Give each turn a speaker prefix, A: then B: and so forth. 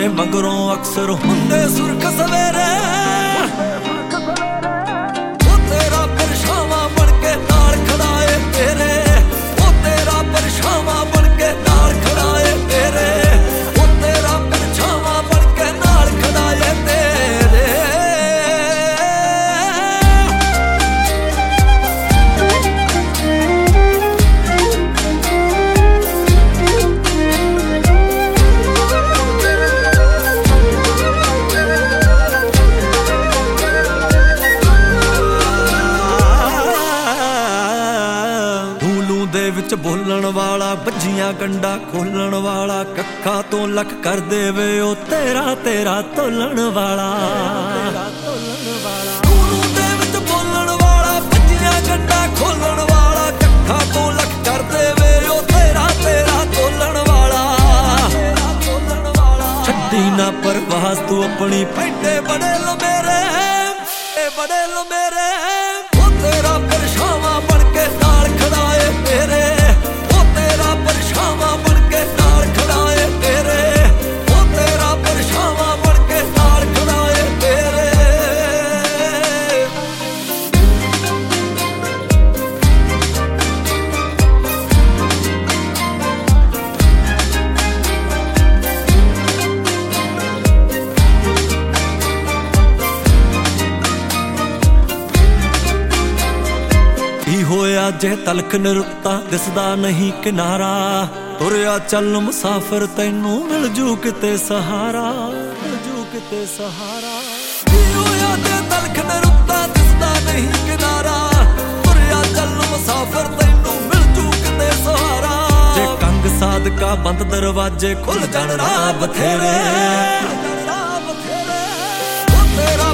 A: मगरों अक्सर हुंदे सुर्ख सवेरे तेरा परछावां बन के नाल खड़ा है तेरे, तेरा परछावां बन के नाल खड़ा है तेरे, तेरा परछावां बन के नाल खड़ा है तेरे। विच बोलण वाला बज्जियां गंडा खोलण वाला कक्खा तो लख कर देवे ओ तेरा तेरा तोलण वाला। दे विच बोलण वाला बज्जियां गंडा खोलण वाला कक्खा तो लख कर देवे ओ तेरा तेरा तोलण वाला। छड्डी ना परवास तू अपनी पैंडे बड़े लमेरे बड़े लमेरे, ओ तेरा परछावां बन के नाल खड़ा है तेरे, ओ तेरा परछावां बन के नाल खड़ा है तेरे, ओ तेरा परछावां बन के नाल खड़ा है तेरे। होया जे तलख निरुत्ता दिसदा नहीं किनारा, तुरया चल मुसाफिर तैनू मिल जू किते सहारा, मिल जू किते सहारा। होया जे तलख निरुत्ता दिसदा नहीं किनारा, तुरया चल मुसाफिर तैनू मिल जू किते सहारा। जे कंग साधका बंद दरवाजे खुल जाण राह बथेरे, तेरा